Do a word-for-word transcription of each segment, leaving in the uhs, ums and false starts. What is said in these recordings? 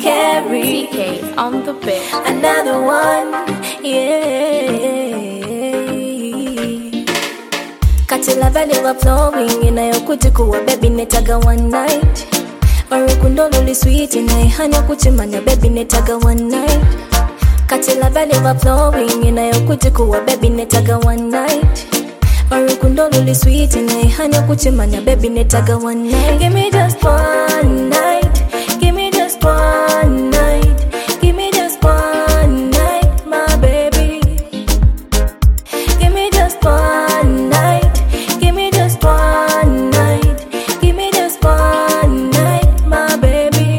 carry. T K on the bed. Another one, yeah. Katila valley of flowing inayokuti kuwa baby netaga one night. Orukundo luli sweet inaihanya kuchimanya baby netaga one night. Katila valley of flowing inayokuti kuwa baby netaga one night. Orukundo luli sweet inaihanya kuchimanya baby netaga one night. Give me just one night. Give me just one night. Give me just one night, my baby. Give me just one night. Give me just one night. Give me just one night, my baby.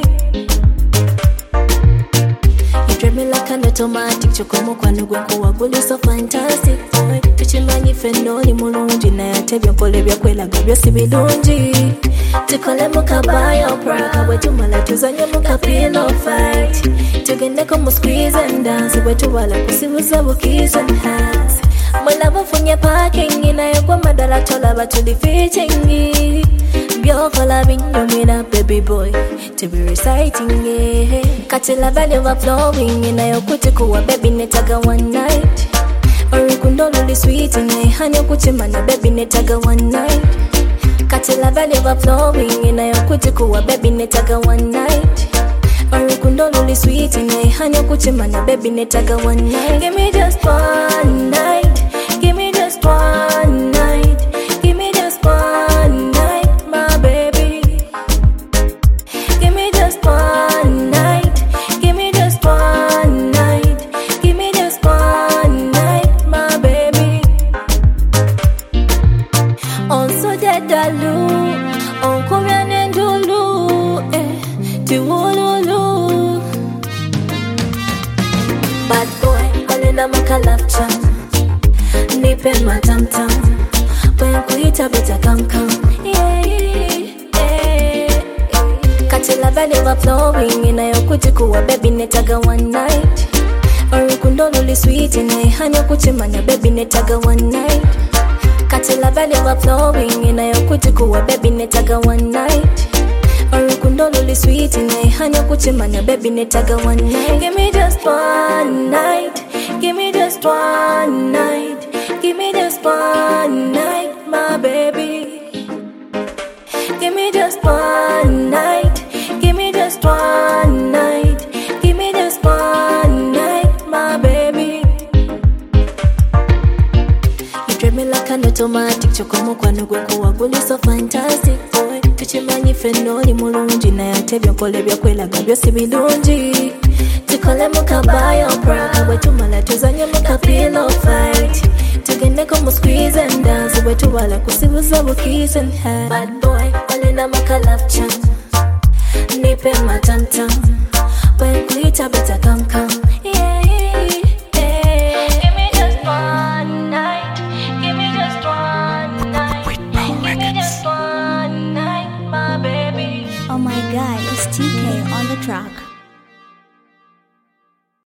You drive me like an automatic. Chokomo kwa nugwe kwa guli so fantastic. Tuchimanyi fenoli mulungi na yatebya pole bya kwela gabyo sibilungi. Tukole muka biopera wetumala tuzanye muka pillow fight. Tugende ko mu squeeze and dance wetuwala kusibuza bu kiss and hands. Mulabo funye parking inayokwa madala tola batuli fitting. Byokola binyumira baby boy to be reciting it. Katila valley overflowing inayokuti kuwa baby netaga one night. Orukundo luli sweet inaihanya kuchimanya baby netaga one night. Katila valley overflowing inayokuti kuwa baby netaga one night. Orukundo luli sweet inaihanya kuchimanya baby netaga one night. Give me just one night. Give me just one night. Give me just one night, my baby. Give me just one night. Give me just one night. Give me just one night, my baby. On so dead dalu, on kumya nendulu, eh, tiwululu. Bad boy, alina makalafcha, nipe matamtam. When kuita beta come come, yeah, yeah, yeah. Katila valley overflowing inayokuti kuwa baby netaga one night. Orukundo luli sweet inaihanya kuchimanya baby netaga one night. Katila valley overflowing inayokuti kuwa baby netaga one night. Orukundo luli sweet inaihanya kuchimanya baby netaga one night. Give me just one night. Give me just one night. Give me just one night, my baby. Give me just one night. Give me just one night. Give me just one night, my baby. You drive me like an automatic. Chokomo kwa nugwe kwa guli so fantastic, boy. Tuchimanyi fenoli mulungi na yatebya pole bya kwela gabyo sibilungi. Tukole muka biopera wetumala tuzanye muka pillow fight. Tugende ko mu squeeze and dance wetuwala kusibuza bu kiss and hands. Bad boy, alina makalafcha, nipe matamtam. When kuita beta come come, yeah, yeah, yeah. Give me just one night. Give me just one night. Give me just one night, my baby. Oh my god, it's T K on the track.